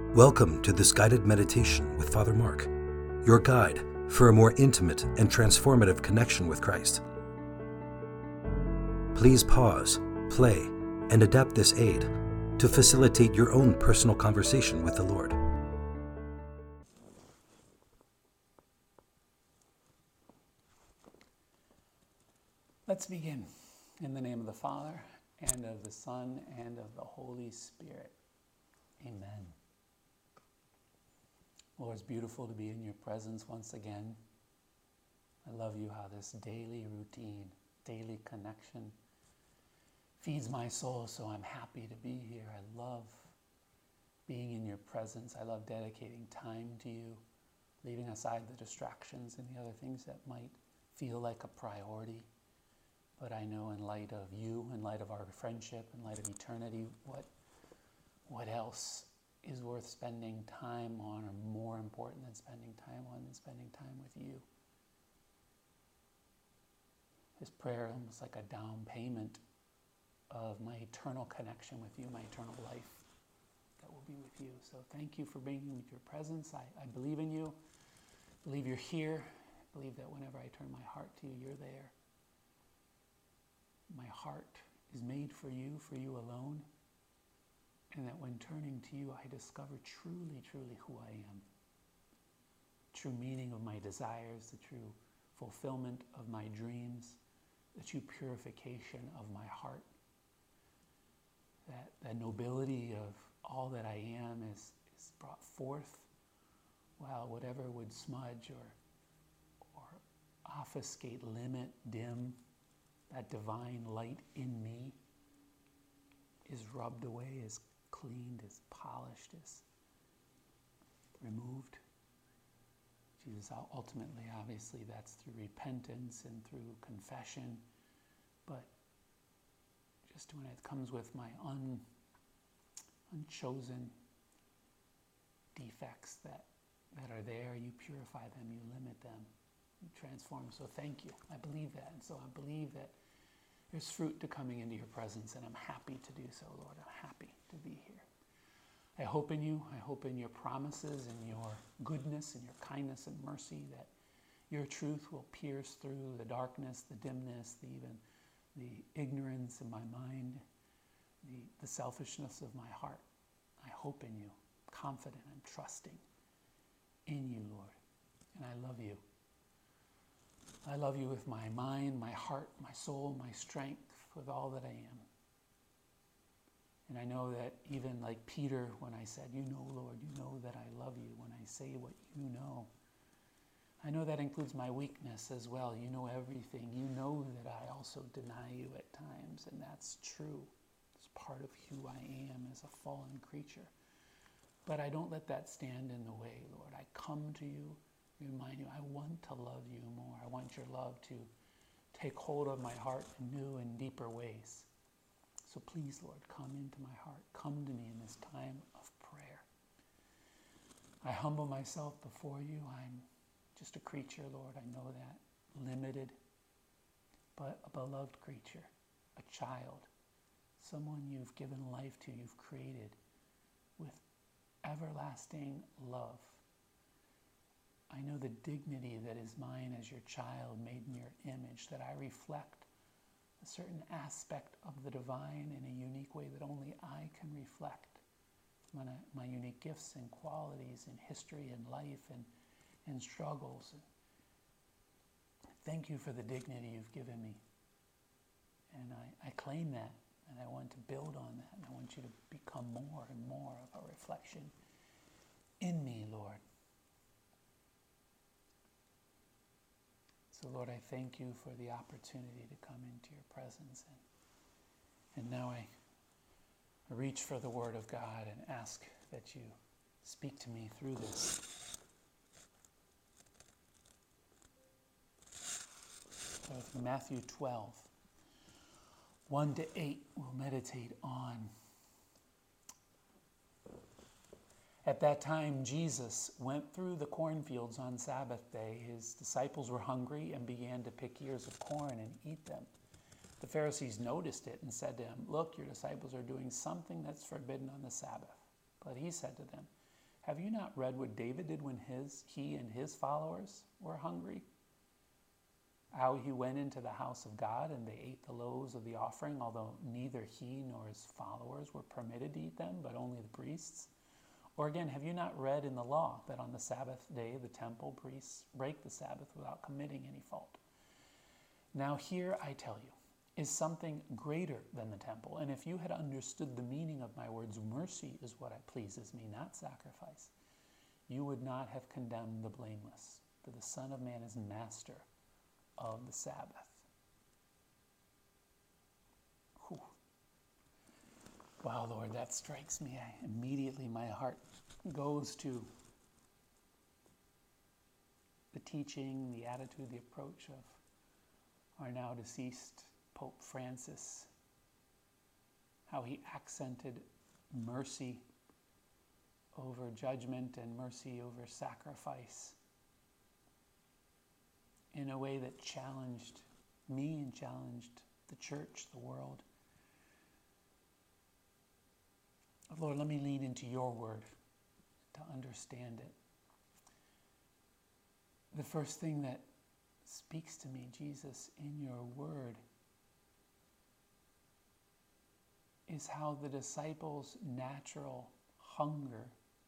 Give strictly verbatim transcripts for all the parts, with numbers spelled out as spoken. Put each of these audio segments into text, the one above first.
Welcome to this guided meditation with Father Mark, your guide for a more intimate and transformative connection with Christ. Please pause, play, and adapt this aid to facilitate your own personal conversation with the Lord. Let's begin. In the name of the Father, and of the Son, and of the Holy Spirit. Amen. Lord, it's beautiful to be in your presence once again. I love you how this daily routine, daily connection feeds my soul, so I'm happy to be here. I love being in your presence. I love dedicating time to you, leaving aside the distractions and the other things that might feel like a priority. But I know in light of you, in light of our friendship, in light of eternity, what, what else is worth spending time on, or more important than spending time on, than spending time with you. This prayer is almost like a down payment of my eternal connection with you, my eternal life that will be with you. So thank you for bringing me to your presence. I, I believe in you. I believe you're here. I believe that whenever I turn my heart to you, you're there. My heart is made for you, for you alone. And that when turning to you, I discover truly, truly who I am. True meaning of my desires, the true fulfillment of my dreams, the true purification of my heart. That, that nobility of all that I am is, is brought forth, while whatever would smudge or, or obfuscate, limit, dim, that divine light in me is rubbed away, is cleaned, is polished, is removed. Jesus, ultimately, obviously, that's through repentance and through confession. But just when it comes with my un, unchosen defects that, that are there, you purify them, you limit them, you transform. So thank you. I believe that. And so I believe that there's fruit to coming into your presence, and I'm happy to do so, Lord. I'm happy to be here. I hope in you. I hope in your promises and your goodness and your kindness and mercy that your truth will pierce through the darkness, the dimness, the even the ignorance in my mind, the, the selfishness of my heart. I hope in you. I'm confident. I'm trusting in you, Lord. And I love you. I love you with my mind, my heart, my soul, my strength, with all that I am. And I know that even like Peter, when I said, you know, Lord, you know that I love you, when I say what you know, I know that includes my weakness as well. You know everything. You know that I also deny you at times, and that's true. It's part of who I am as a fallen creature. But I don't let that stand in the way, Lord. I come to you, remind you, I want to love you more. I want your love to take hold of my heart in new and deeper ways. So please, Lord, come into my heart. Come to me in this time of prayer. I humble myself before you. I'm just a creature, Lord. I know that. Limited, but a beloved creature, a child, someone you've given life to, you've created with everlasting love. I know the dignity that is mine as your child, made in your image, that I reflect a certain aspect of the divine in a unique way that only I can reflect. My, my unique gifts and qualities and history and life and, and struggles. Thank you for the dignity you've given me. And I, I claim that, and I want to build on that, and I want you to become more and more of a reflection in me, Lord. So, Lord, I thank you for the opportunity to come into your presence. And, and now I reach for the Word of God and ask that you speak to me through this. So from Matthew twelve, one to eight, we'll meditate on. At that time, Jesus went through the cornfields on Sabbath day. His disciples were hungry and began to pick ears of corn and eat them. The Pharisees noticed it and said to him, "Look, your disciples are doing something that's forbidden on the Sabbath." But he said to them, Have you not read what David did when his he and his followers were hungry? How he went into the house of God and they ate the loaves of the offering, although neither he nor his followers were permitted to eat them, but only the priests? Or again, have you not read in the law that on the Sabbath day the temple priests break the Sabbath without committing any fault? Now here, I tell you, is something greater than the temple. And if you had understood the meaning of my words, mercy is what pleases me, not sacrifice, you would not have condemned the blameless, for the Son of Man is master of the Sabbath. Whew. Wow, Lord, that strikes me. I, immediately my heart goes to the teaching, the attitude, the approach of our now deceased Pope Francis, how he accented mercy over judgment and mercy over sacrifice in a way that challenged me and challenged the church, the world. Lord, let me lean into your word to understand it. The first thing that speaks to me, Jesus, in your word is how the disciples' natural hunger,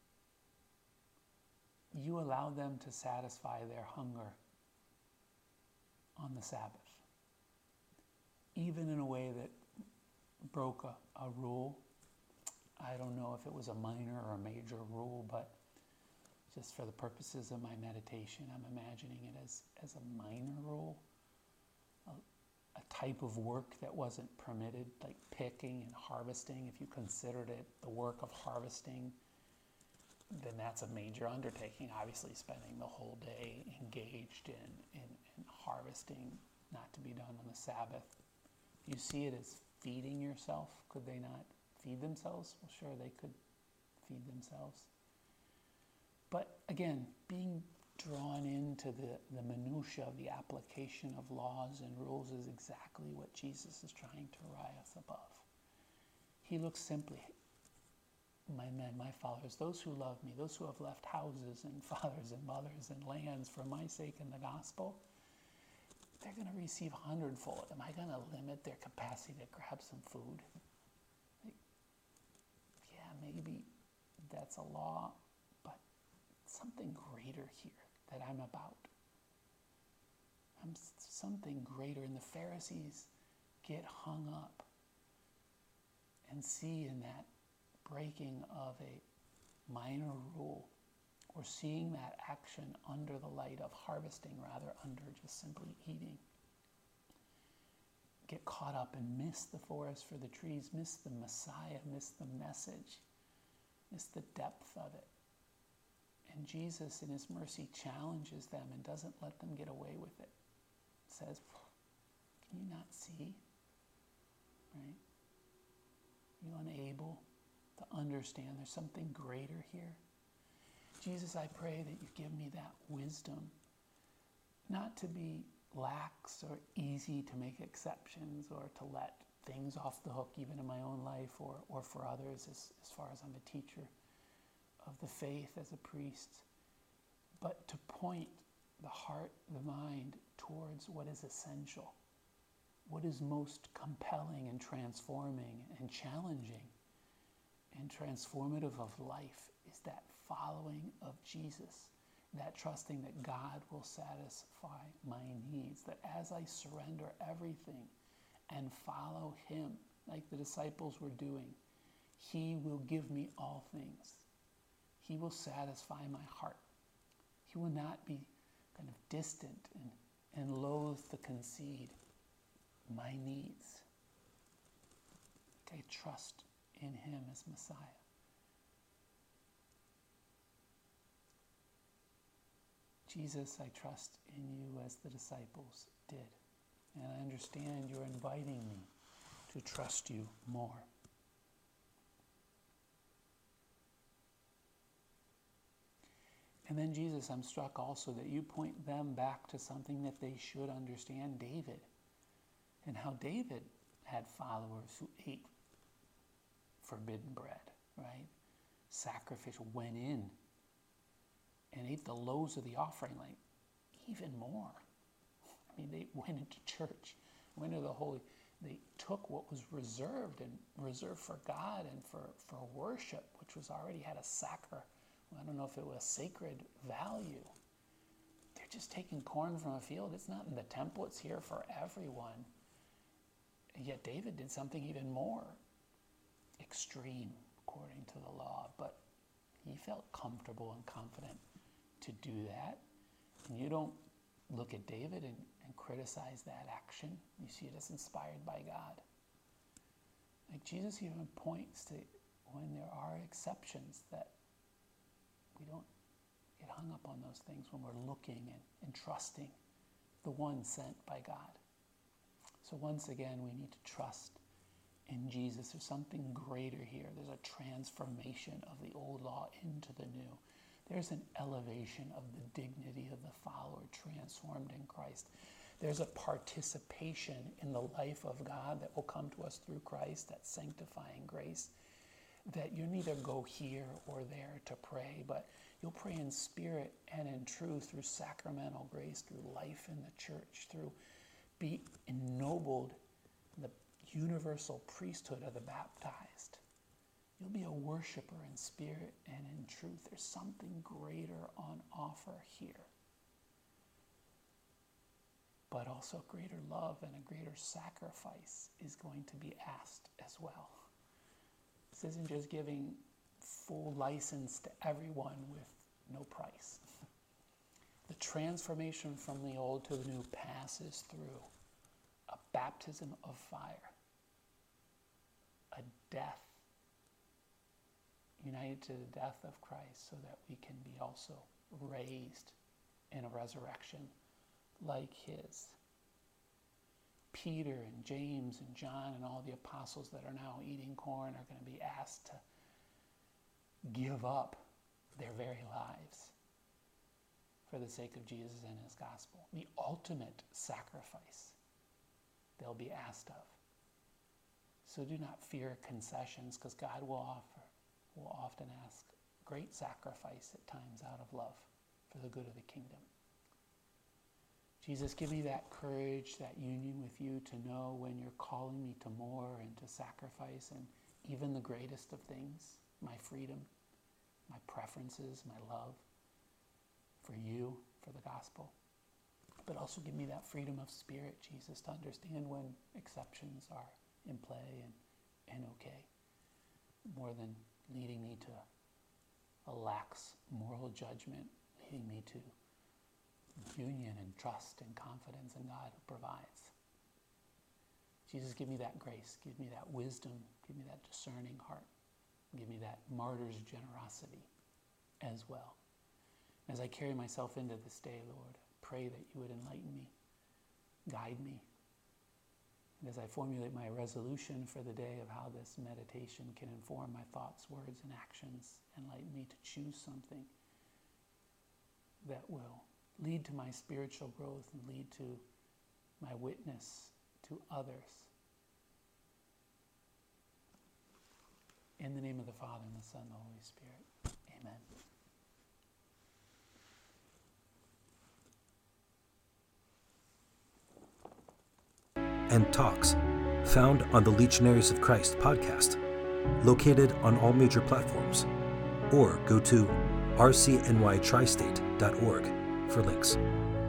you allow them to satisfy their hunger on the Sabbath, even in a way that broke a, a rule. I don't know if it was a minor or a major rule, but just for the purposes of my meditation, I'm imagining it as, as a minor rule, a, a type of work that wasn't permitted, like picking and harvesting. If you considered it the work of harvesting, then that's a major undertaking, obviously spending the whole day engaged in, in, in harvesting, not to be done on the Sabbath. You see it as feeding yourself. Could they not feed themselves? Well, sure, they could feed themselves. But again, being drawn into the, the minutiae of the application of laws and rules is exactly what Jesus is trying to rise above. He looks simply, my men, my followers, those who love me, those who have left houses and fathers and mothers and lands for my sake in the gospel, they're going to receive a hundredfold. Am I going to limit their capacity to grab some food? Like, yeah, maybe that's a law, but something greater here that I'm about. I'm something greater. And the Pharisees get hung up and see in that breaking of a minor rule, or seeing that action under the light of harvesting rather under just simply eating, get caught up and miss the forest for the trees, miss the Messiah, miss the message, miss the depth of it. And Jesus in his mercy challenges them and doesn't let them get away with it. Says, can you not see? Right? Are you unable to understand there's something greater here? Jesus, I pray that you give me that wisdom, not to be lax or easy to make exceptions or to let things off the hook even in my own life or, or for others as, as far as I'm a teacher of the faith as a priest, but to point the heart, the mind towards what is essential, what is most compelling and transforming and challenging and transformative of life is that following of Jesus, that trusting that God will satisfy my needs, that as I surrender everything and follow him, like the disciples were doing, he will give me all things. He will satisfy my heart. He will not be kind of distant and, and loath to concede my needs. I trust in him as Messiah. Jesus, I trust in you as the disciples did. And I understand you're inviting me to trust you more. And then, Jesus, I'm struck also that you point them back to something that they should understand, David, and how David had followers who ate forbidden bread, right? Sacrificial, went in and ate the loaves of the offering, like even more. I mean, they went into church, went into the holy, they took what was reserved and reserved for God and for, for worship, which was already had a sacred, I don't know if it was sacred value. They're just taking corn from a field. It's not in the temple, it's here for everyone. And yet David did something even more extreme according to the law, but he felt comfortable and confident to do that. And you don't look at David and, and criticize that action. You see it as inspired by God. Like Jesus even points to when there are exceptions that we don't get hung up on those things when we're looking and, and trusting the one sent by God. So once again, we need to trust in Jesus. There's something greater here. There's a transformation of the old law into the new. There's an elevation of the dignity of the follower transformed in Christ. There's a participation in the life of God that will come to us through Christ, that sanctifying grace, that you neither go here or there to pray, but you'll pray in spirit and in truth through sacramental grace, through life in the church, through be ennobled in the universal priesthood of the baptized. You'll be a worshiper in spirit and in truth. There's something greater on offer here. But also greater love and a greater sacrifice is going to be asked as well. This isn't just giving full license to everyone with no price. The transformation from the old to the new passes through a baptism of fire, a death united to the death of Christ so that we can be also raised in a resurrection like his. Peter and James and John and all the apostles that are now eating corn are going to be asked to give up their very lives for the sake of Jesus and his gospel. The ultimate sacrifice they'll be asked of. So do not fear concessions, because God will offer, will often ask great sacrifice at times out of love for the good of the kingdom. Jesus, give me that courage, that union with you to know when you're calling me to more and to sacrifice, and even the greatest of things, my freedom, my preferences, my love for you, for the gospel. But also give me that freedom of spirit, Jesus, to understand when exceptions are in play and, and okay, more than leading me to a lax moral judgment, leading me to union and trust and confidence in God who provides. Jesus, give me that grace, give me that wisdom, give me that discerning heart, give me that martyr's generosity as well. As I carry myself into this day, Lord, pray that you would enlighten me, guide me. And as I formulate my resolution for the day of how this meditation can inform my thoughts, words, and actions, enlighten me to choose something that will lead to my spiritual growth and lead to my witness to others. In the name of the Father, and the Son, and the Holy Spirit. Amen. And Talks, found on the Legionaries of Christ podcast, located on all major platforms, or go to r c n y tristate dot org for links.